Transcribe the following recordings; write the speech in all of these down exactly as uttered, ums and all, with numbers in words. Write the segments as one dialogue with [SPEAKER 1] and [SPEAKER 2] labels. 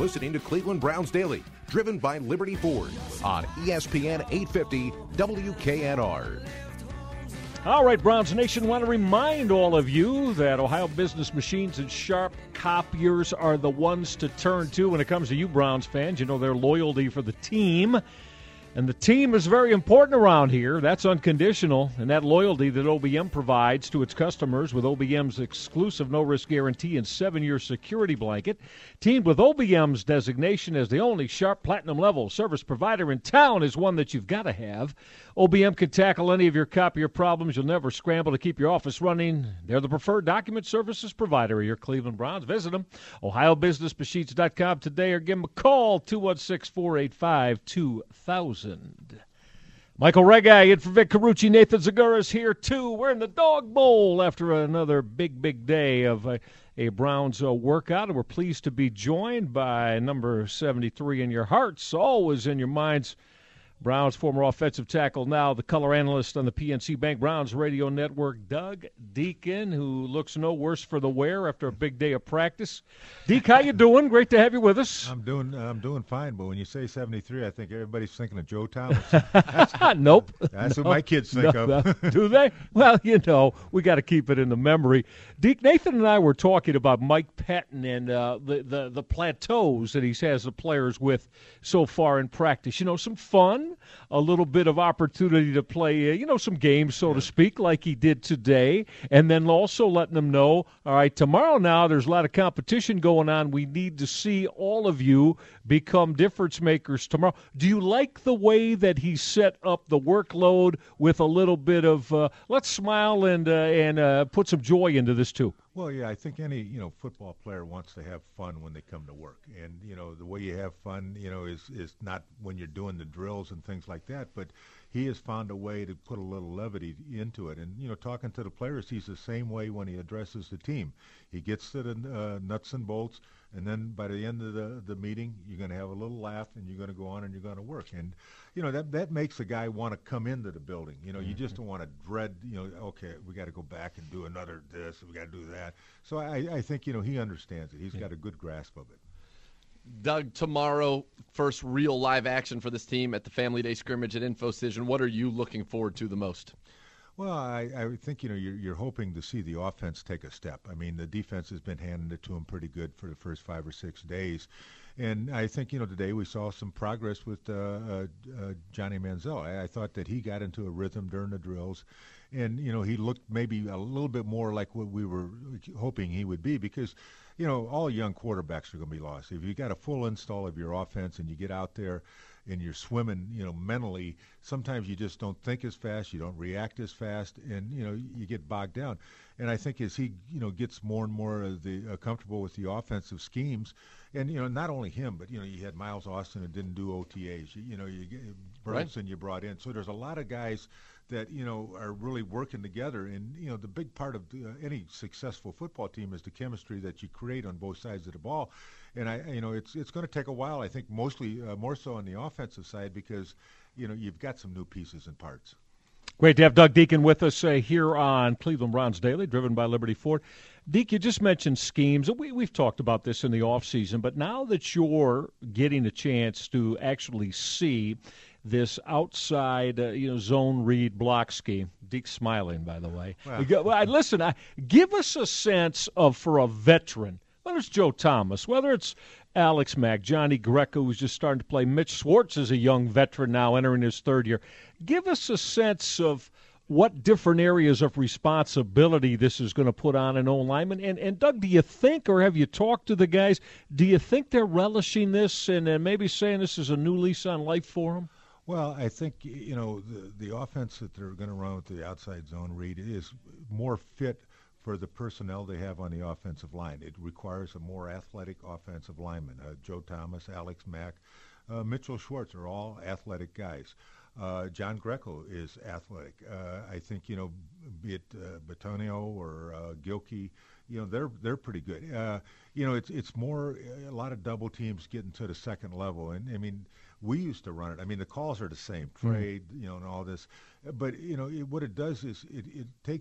[SPEAKER 1] listening to Cleveland Browns Daily, driven by Liberty Ford on E S P N eight fifty W K N R.
[SPEAKER 2] All right, Browns Nation, want to remind all of you that Ohio Business Machines and Sharp Copiers are the ones to turn to when it comes to you Browns fans. You know their loyalty for the team. And the team is very important around here. That's unconditional. And that loyalty that O B M provides to its customers with O B M's exclusive no-risk guarantee and seven-year security blanket, teamed with O B M's designation as the only Sharp Platinum level service provider in town, is one that you've got to have. O B M can tackle any of your copier problems. You'll never scramble to keep your office running. They're the preferred document services provider of your Cleveland Browns. Visit them, ohio business machines dot com today, or give them a call, two one six, four eight five, two thousand. Michael Regai in for Vic Carucci. Nathan Zagura's here, too. We're in the Dog Bowl after another big, big day of a, a Browns uh, workout, and we're pleased to be joined by number seventy-three in your hearts, always in your minds, Browns former offensive tackle, now the color analyst on the P N C Bank Browns radio network, Doug Dieken, who looks no worse for the wear after a big day of practice. Deke, how you doing? Great to have you with us.
[SPEAKER 3] I'm doing I'm doing fine, but when you say seventy-three, I think everybody's thinking of Joe Thomas. That's,
[SPEAKER 2] nope.
[SPEAKER 3] That's
[SPEAKER 2] no,
[SPEAKER 3] what my kids think
[SPEAKER 2] no,
[SPEAKER 3] of.
[SPEAKER 2] Do they? Well, you know, we got to keep it in the memory. Deke, Nathan and I were talking about Mike Patton and uh, the, the, the plateaus that he has the players with so far in practice. You know, some fun, a little bit of opportunity to play, uh, you know, some games, so to speak, like he did today, and then also letting them know, all right, tomorrow now there's a lot of competition going on. We need to see all of you become difference makers tomorrow. Do you like the way that he set up the workload with a little bit of uh, let's smile and uh, and uh, put some joy into this too?
[SPEAKER 3] Well, yeah, I think any, you know, football player wants to have fun when they come to work. And, you know, the way you have fun, you know, is, is not when you're doing the drills and things like that, but he has found a way to put a little levity into it. And, you know, talking to the players, he's the same way when he addresses the team. He gets to the uh, nuts and bolts, and then by the end of the, the meeting, you're going to have a little laugh, and you're going to go on and you're going to work. And, you know, that that makes a guy want to come into the building. You know, mm-hmm. you just don't want to dread, you know, okay, we got to go back and do another this, we got to do that. So I, I think, you know, he understands it. He's yeah. got a good grasp of it.
[SPEAKER 4] Doug, tomorrow, first real live action for this team at the Family Day scrimmage at InfoCision. What are you looking forward to the most?
[SPEAKER 3] Well, I, I think, you know, you're, you're hoping to see the offense take a step. I mean, the defense has been handing it to them pretty good for the first five or six days. And I think, you know, today we saw some progress with uh, uh, uh, Johnny Manziel. I, I thought that he got into a rhythm during the drills. And, you know, he looked maybe a little bit more like what we were hoping he would be because, you know, all young quarterbacks are going to be lost. If you got a full install of your offense and you get out there and you're swimming, you know, mentally, sometimes you just don't think as fast, you don't react as fast, and, you know, you get bogged down. And I think as he, you know, gets more and more of the uh, comfortable with the offensive schemes, and, you know, not only him, but, you know, you had Miles Austin who didn't do O T As. You, you know, you get Burleson right. you brought in. So there's a lot of guys that, you know, are really working together. And, you know, the big part of uh, any successful football team is the chemistry that you create on both sides of the ball. And, I, you know, it's it's going to take a while, I think, mostly uh, more so on the offensive side because, you know, you've got some new pieces and parts.
[SPEAKER 2] Great to have Doug Dieken with us uh, here on Cleveland Browns Daily, driven by Liberty Ford. Deke, you just mentioned schemes. We, we've talked about this in the offseason, but now that you're getting a chance to actually see this outside, uh, you know, zone read block scheme. Deke's smiling, by the way. Wow. Listen, I, give us a sense of, for a veteran, whether it's Joe Thomas, whether it's Alex Mack, Johnny Greco, who's just starting to play. Mitch Schwartz is a young veteran now entering his third year. Give us a sense of what different areas of responsibility this is going to put on an O-lineman. And, and, Doug, do you think, or have you talked to the guys, do you think they're relishing this and, and maybe saying this is a new lease on life for them?
[SPEAKER 3] Well, I think, you know, the, the offense that they're going to run with the outside zone read is more fit for the personnel they have on the offensive line. It requires a more athletic offensive lineman. Uh, Joe Thomas, Alex Mack, uh, Mitchell Schwartz are all athletic guys. Uh, John Greco is athletic. Uh, I think, you know, be it uh, Batonio or uh, Gilkey, you know, they're they're pretty good. Uh, you know, it's it's more a lot of double teams getting to the second level, and I mean, we used to run it. I mean, the calls are the same, trade, mm. you know, and all this. But you know, it, what it does is it, it takes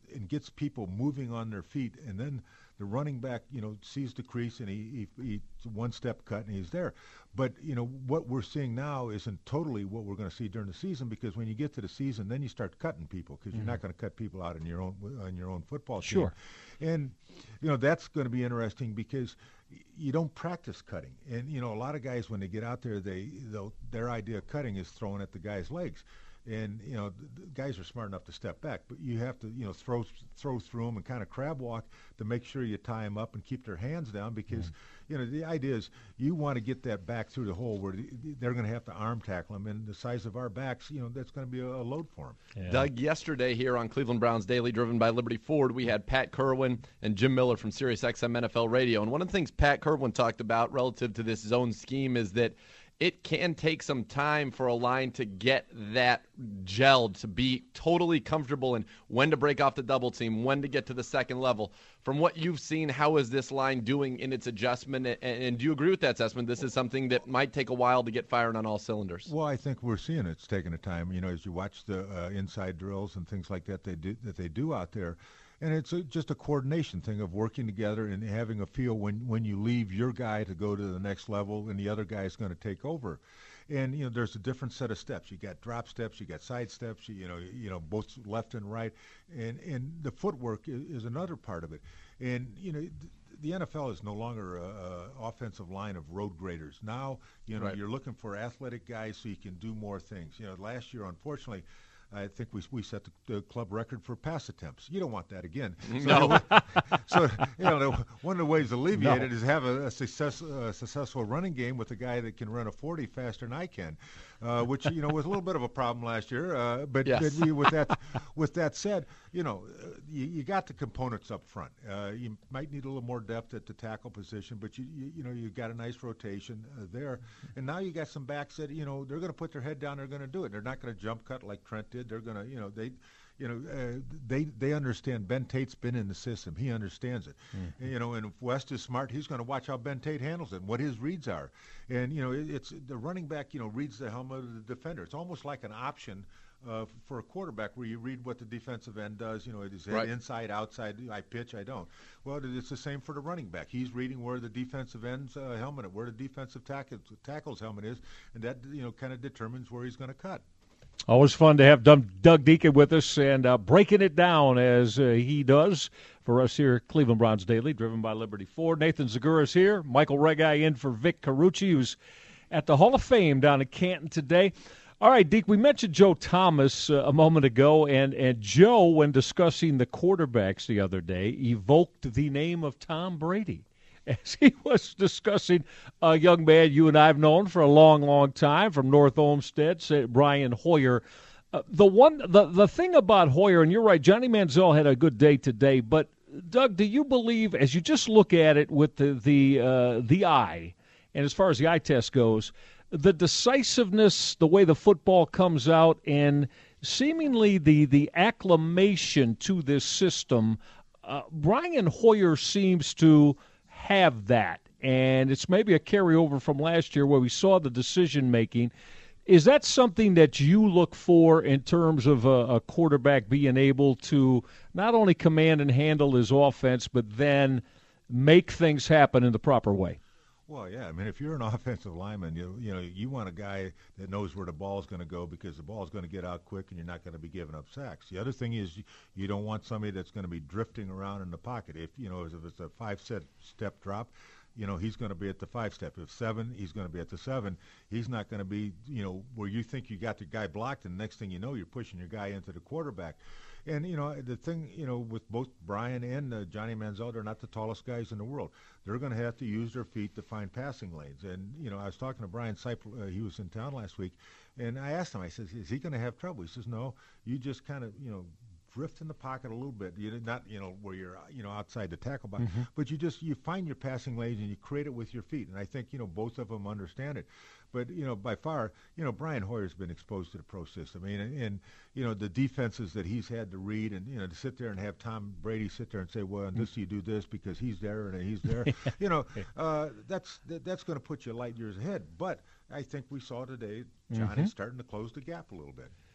[SPEAKER 3] and gets people moving on their feet, and then the running back, you know, sees the crease and he, he, he one step cut and he's there. But, you know, what we're seeing now isn't totally what we're going to see during the season, because when you get to the season, then you start cutting people, because mm-hmm. you're not going to cut people out in your own on your own football team.
[SPEAKER 2] Sure.
[SPEAKER 3] And, you know, that's going to be interesting because you don't practice cutting. And, you know, a lot of guys, when they get out there, they their idea of cutting is throwing at the guy's legs. And, you know, the guys are smart enough to step back, but you have to, you know, throw throw through them and kind of crab walk to make sure you tie them up and keep their hands down, because, mm. you know, the idea is you want to get that back through the hole where they're going to have to arm tackle them, and the size of our backs, you know, that's going to be a, a load for them.
[SPEAKER 4] Yeah. Doug, yesterday here on Cleveland Browns Daily, driven by Liberty Ford, we had Pat Kerwin and Jim Miller from SiriusXM N F L Radio, and one of the things Pat Kerwin talked about relative to this zone scheme is that it can take some time for a line to get that gelled, to be totally comfortable in when to break off the double team, when to get to the second level. From what you've seen, how is this line doing in its adjustment? And, and do you agree with that assessment? This is something that might take a while to get firing on all cylinders.
[SPEAKER 3] Well, I think we're seeing it's taking a time. You know, as you watch the uh, inside drills and things like that they do, that they do out there. And it's a, just a coordination thing of working together and having a feel when, when you leave your guy to go to the next level and the other guy is going to take over. And, you know, there's a different set of steps. You got drop steps, you got side steps, you, you know, you know, both left and right. And, and the footwork is, is another part of it. And, you know, the N F L is no longer a, a offensive line of road graders. Now, you know, right. you're looking for athletic guys so you can do more things. You know, last year, unfortunately, I think we we set the, the club record for pass attempts. You don't want that again. So,
[SPEAKER 4] no.
[SPEAKER 3] so you know, one of the ways to alleviate
[SPEAKER 2] no.
[SPEAKER 3] it is have a, a success a successful running game with a guy that can run a forty faster than I can, uh, which you know was a little bit of a problem last year. Uh, but,
[SPEAKER 4] yes.
[SPEAKER 3] but we, with that with that said, you know, uh, you, you got the components up front. Uh, you might need a little more depth at the tackle position, but you you, you know you got a nice rotation uh, there, and now you got some backs that you know they're going to put their head down. They're going to do it. They're not going to jump cut like Trent did. They're going to, you know, they, you know, uh, they they understand. Ben Tate's been in the system. He understands it. Mm-hmm. And, you know, and if West is smart, he's going to watch how Ben Tate handles it and what his reads are. And you know, it, it's the running back. You know, reads the helmet of the defender. It's almost like an option uh, for a quarterback where you read what the defensive end does. You know, is it right. inside, outside? I pitch, I don't. Well, it's the same for the running back. He's reading where the defensive end's uh, helmet, where the defensive tackle, tackle's helmet is, and that you know kind of determines where he's going to cut.
[SPEAKER 2] Always fun to have Doug Deacon with us and uh, breaking it down as uh, he does for us here at Cleveland Browns Daily, driven by Liberty Ford. Nathan Zagura's here. Michael Regai in for Vic Carucci, who's at the Hall of Fame down in Canton today. All right, Deke, we mentioned Joe Thomas uh, a moment ago, and, and Joe, when discussing the quarterbacks the other day, evoked the name of Tom Brady. As he was discussing a young man you and I have known for a long, long time from North Olmsted, Brian Hoyer. Uh, the one, the, the thing about Hoyer, and you're right, Johnny Manziel had a good day today, but Doug, do you believe, as you just look at it with the the uh, the eye, and as far as the eye test goes, the decisiveness, the way the football comes out, and seemingly the, the acclimation to this system, uh, Brian Hoyer seems to have that, and it's maybe a carryover from last year where we saw the decision making. Is that something that you look for in terms of a, a quarterback being able to not only command and handle his offense, but then make things happen in the proper way?
[SPEAKER 3] Well, yeah. I mean, if you're an offensive lineman, you you know you want a guy that knows where the ball is going to go, because the ball is going to get out quick and you're not going to be giving up sacks. The other thing is you, you don't want somebody that's going to be drifting around in the pocket. If you know if it's a five-set step drop, you know he's going to be at the five step. If seven, he's going to be at the seven. He's not going to be you know where you think you got the guy blocked, and the next thing you know you're pushing your guy into the quarterback. And, you know, the thing, you know, with both Brian and uh, Johnny Manziel, they're not the tallest guys in the world. They're going to have to use their feet to find passing lanes. And, you know, I was talking to Brian Seipel, uh, he was in town last week, and I asked him, I said, is he going to have trouble? He says, no, you just kind of, you know, drift in the pocket a little bit. You're not, you know, where you're, you know, outside the tackle box, mm-hmm. but you just, you find your passing lanes and you create it with your feet. And I think, you know, both of them understand it. But, you know, by far, you know, Brian Hoyer's been exposed to the pro system. I mean, and, and, you know, the defenses that he's had to read, and, you know, to sit there and have Tom Brady sit there and say, well, on this you do this because he's there and he's there, you know, uh, that's that, that's going to put you light years ahead. But I think we saw today Johnny's mm-hmm. starting to close the gap a little bit.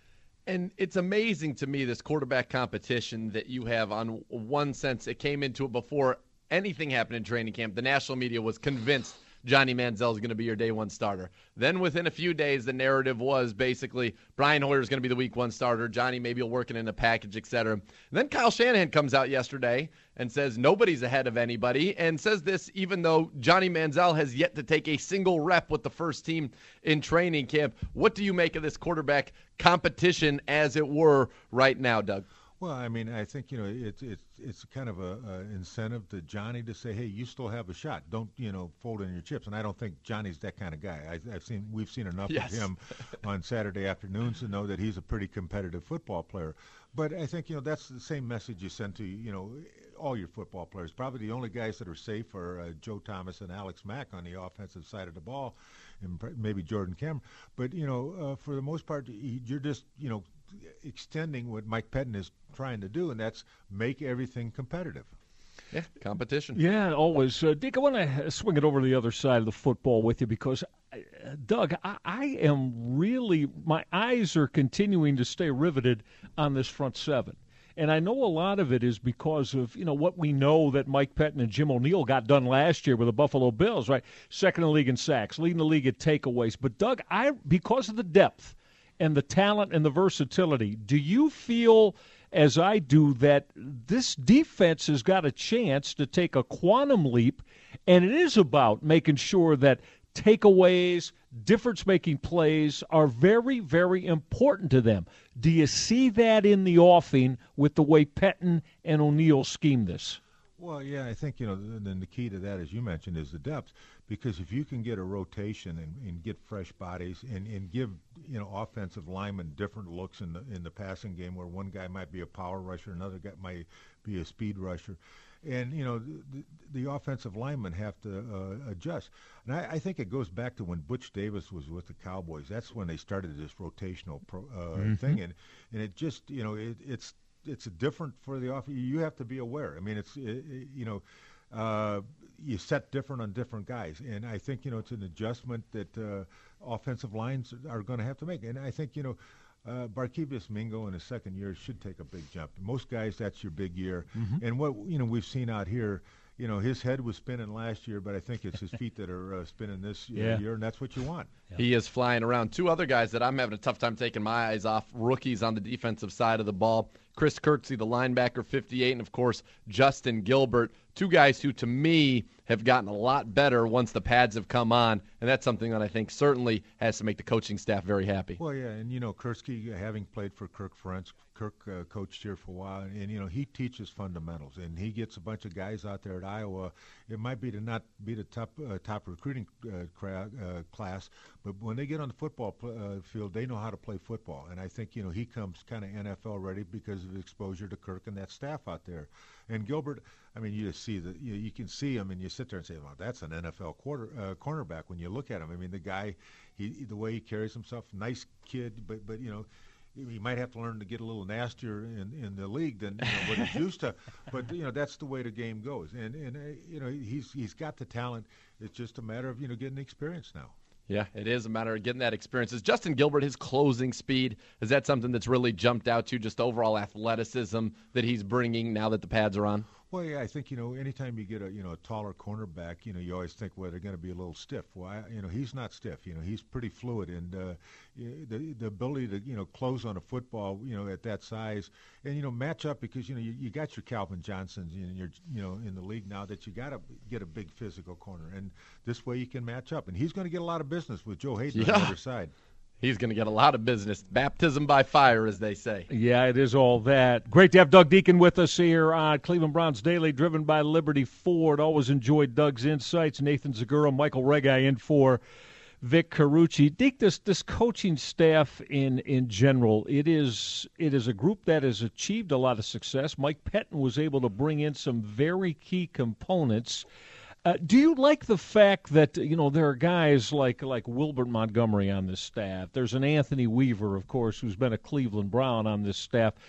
[SPEAKER 4] And it's amazing to me, this quarterback competition that you have. On one sense, it came into it before anything happened in training camp. The national media was convinced Johnny Manziel is going to be your day one starter. Then within a few days, the narrative was basically Brian Hoyer is going to be the week one starter. Johnny maybe will work it in a package, et cetera. And then Kyle Shanahan comes out yesterday and says nobody's ahead of anybody, and says this even though Johnny Manziel has yet to take a single rep with the first team in training camp. What do you make of this quarterback competition, as it were, right now, Doug?
[SPEAKER 3] Well, I mean, I think, you know, it's it's it's kind of a, a incentive to Johnny to say, hey, you still have a shot. Don't, you know, fold in your chips. And I don't think Johnny's that kind of guy. I, I've seen we've seen enough
[SPEAKER 4] yes.
[SPEAKER 3] of him on Saturday afternoons to know that he's a pretty competitive football player. But I think, you know, that's the same message you send to, you know, all your football players. Probably the only guys that are safe are uh, Joe Thomas and Alex Mack on the offensive side of the ball, and maybe Jordan Cameron. But, you know, uh, for the most part, you're just, you know, extending what Mike Pettin is trying to do, and that's make everything competitive.
[SPEAKER 4] Yeah, competition.
[SPEAKER 2] Yeah, always. Uh, Dick, I want to swing it over to the other side of the football with you because, uh, Doug, I, I am really, my eyes are continuing to stay riveted on this front seven. And I know a lot of it is because of, you know, what we know that Mike Pettin and Jim O'Neill got done last year with the Buffalo Bills, right? Second in the league in sacks, leading the league at takeaways. But, Doug, I because of the depth and the talent and the versatility, do you feel, as I do, that this defense has got a chance to take a quantum leap, and it is about making sure that takeaways, difference-making plays are very, very important to them? Do you see that in the offing with the way Pettin and O'Neill scheme this?
[SPEAKER 3] Well, yeah, I think, you know, then the key to that, as you mentioned, is the depth. Because if you can get a rotation and, and get fresh bodies and, and give, you know, offensive linemen different looks in the in the passing game, where one guy might be a power rusher, another guy might be a speed rusher, and, you know, the, the offensive linemen have to uh, adjust. And I, I think it goes back to when Butch Davis was with the Cowboys. That's when they started this rotational pro, uh, mm-hmm. thing, and and it just, you know, it, it's it's different for the off. You have to be aware. I mean, it's it, it, you know. Uh, you set different on different guys, and I think, you know, it's an adjustment that uh, offensive lines are going to have to make. And I think, you know, uh, Barkevious Mingo in his second year should take a big jump. Most guys, that's your big year. Mm-hmm. And what, you know, we've seen out here, you know, his head was spinning last year, but I think it's his feet that are uh, spinning this
[SPEAKER 2] yeah.
[SPEAKER 3] year, and that's what you want.
[SPEAKER 4] Yeah. He is flying around. Two other guys that I'm having a tough time taking my eyes off, rookies on the defensive side of the ball. Chris Kirksey, the linebacker, fifty-eight, and, of course, Justin Gilbert. Two guys who, to me, have gotten a lot better once the pads have come on, and that's something that I think certainly has to make the coaching staff very happy.
[SPEAKER 3] Well, yeah, and, you know, Kirksey, having played for Kirk Ferentz, Kirk uh, coached here for a while, and, you know, he teaches fundamentals, and he gets a bunch of guys out there at Iowa. It might be to not be the top uh, top recruiting uh, crowd, uh, class, but when they get on the football pl- uh, field, they know how to play football, and I think, you know, he comes kind of N F L ready because of exposure to Kirk and that staff out there. And Gilbert, I mean, you just see that, you know, you can see him, and you sit there and say, "Well, that's an N F L quarter uh, cornerback." When you look at him, I mean, the guy, he the way he carries himself, nice kid, but but you know, he might have to learn to get a little nastier in, in the league than, you know, what he's used to. But, you know, that's the way the game goes, and and uh, you know, he's he's got the talent. It's just a matter of, you know, getting the experience now.
[SPEAKER 4] Yeah, it is a matter of getting that experience. Is Justin Gilbert, his closing speed, is that something that's really jumped out to you, just overall athleticism that he's bringing now that the pads are on?
[SPEAKER 3] Well, yeah, I think, you know, anytime you get a, you know, a taller cornerback, you know, you always think, well, they're going to be a little stiff. Well, I, you know, he's not stiff. You know, he's pretty fluid, and uh, the the ability to, you know, close on a football, you know, at that size, and, you know, match up, because, you know, you, you got your Calvin Johnsons, and you're, you know, in the league now that you got to get a big physical corner, and this way you can match up, and he's going to get a lot of business with Joe Hayden
[SPEAKER 4] yeah.
[SPEAKER 3] on the other side.
[SPEAKER 4] He's going to get a lot of business. Baptism by fire, as they say.
[SPEAKER 2] Yeah, it is all that. Great to have Doug Deacon with us here on Cleveland Browns Daily, driven by Liberty Ford. Always enjoyed Doug's insights. Nathan Zagura, Michael Regai in for Vic Carucci. Dick, this this coaching staff in in general, it is it is a group that has achieved a lot of success. Mike Pettin was able to bring in some very key components. Uh, do you like the fact that, you know, there are guys like like Wilbert Montgomery on this staff? There's an Anthony Weaver, of course, who's been a Cleveland Brown on this staff.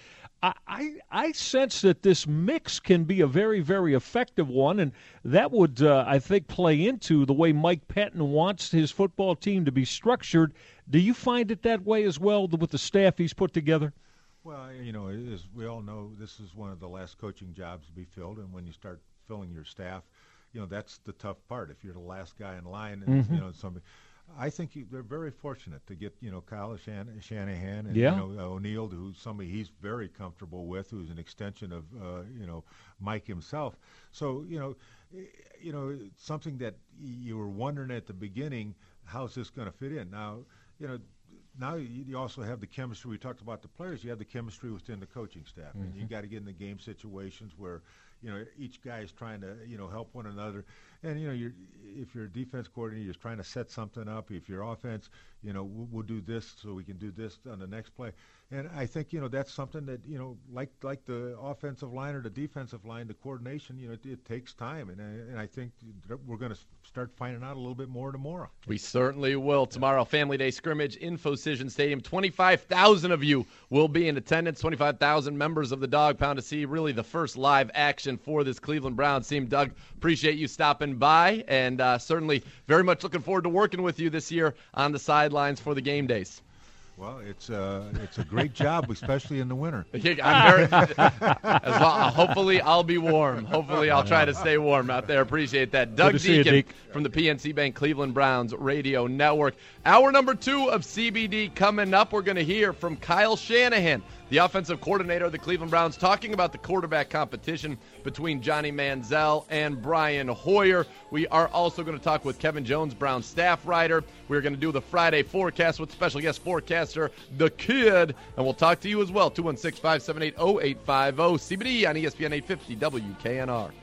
[SPEAKER 2] I, I, I sense that this mix can be a very, very effective one, and that would, uh, I think, play into the way Mike Pettine wants his football team to be structured. Do you find it that way as well with the staff he's put together?
[SPEAKER 3] Well, you know, as we all know, this is one of the last coaching jobs to be filled, and when you start filling your staff, you know, that's the tough part. If you're the last guy in line, and mm-hmm. you know, somebody, I think you, they're very fortunate to get, you know, Kyle Shan- Shanahan and
[SPEAKER 2] yeah.
[SPEAKER 3] you know O'Neill, who's somebody he's very comfortable with, who's an extension of uh, you know Mike himself. So you know, you know, something that you were wondering at the beginning, how's this going to fit in? Now, you know. Now you also have the chemistry. We talked about the players. You have the chemistry within the coaching staff, mm-hmm. and you got to get in the game situations where, you know, each guy is trying to, you know, help one another. And you know, you're, if you're a defense coordinator, you're trying to set something up. If you're offense, you know, we'll, we'll do this so we can do this on the next play. And I think, you know, that's something that, you know, like like the offensive line or the defensive line, the coordination, you know, it, it takes time. And I, and I think we're going to start finding out a little bit more tomorrow.
[SPEAKER 4] We certainly will. Tomorrow, Family Day scrimmage in Phocision Stadium. twenty-five thousand of you will be in attendance, twenty-five thousand members of the Dog Pound to see really the first live action for this Cleveland Browns team. Doug, appreciate you stopping by, and uh, certainly very much looking forward to working with you this year on the sidelines for the game days.
[SPEAKER 3] Well, it's uh, it's a great job, especially in the winter.
[SPEAKER 4] I'm very, as well, hopefully, I'll be warm. Hopefully, I'll try to stay warm out there. Appreciate that. Doug Deacon you, from the P N C Bank Cleveland Browns Radio Network. Hour number two of C B D coming up. We're going to hear from Kyle Shanahan, the offensive coordinator of the Cleveland Browns, talking about the quarterback competition between Johnny Manziel and Brian Hoyer. We are also going to talk with Kevin Jones, Browns staff writer. We're going to do the Friday forecast with special guest forecaster, The Kid. And we'll talk to you as well, two one six, five seven eight, zero eight five zero. C B D on E S P N eight fifty W K N R.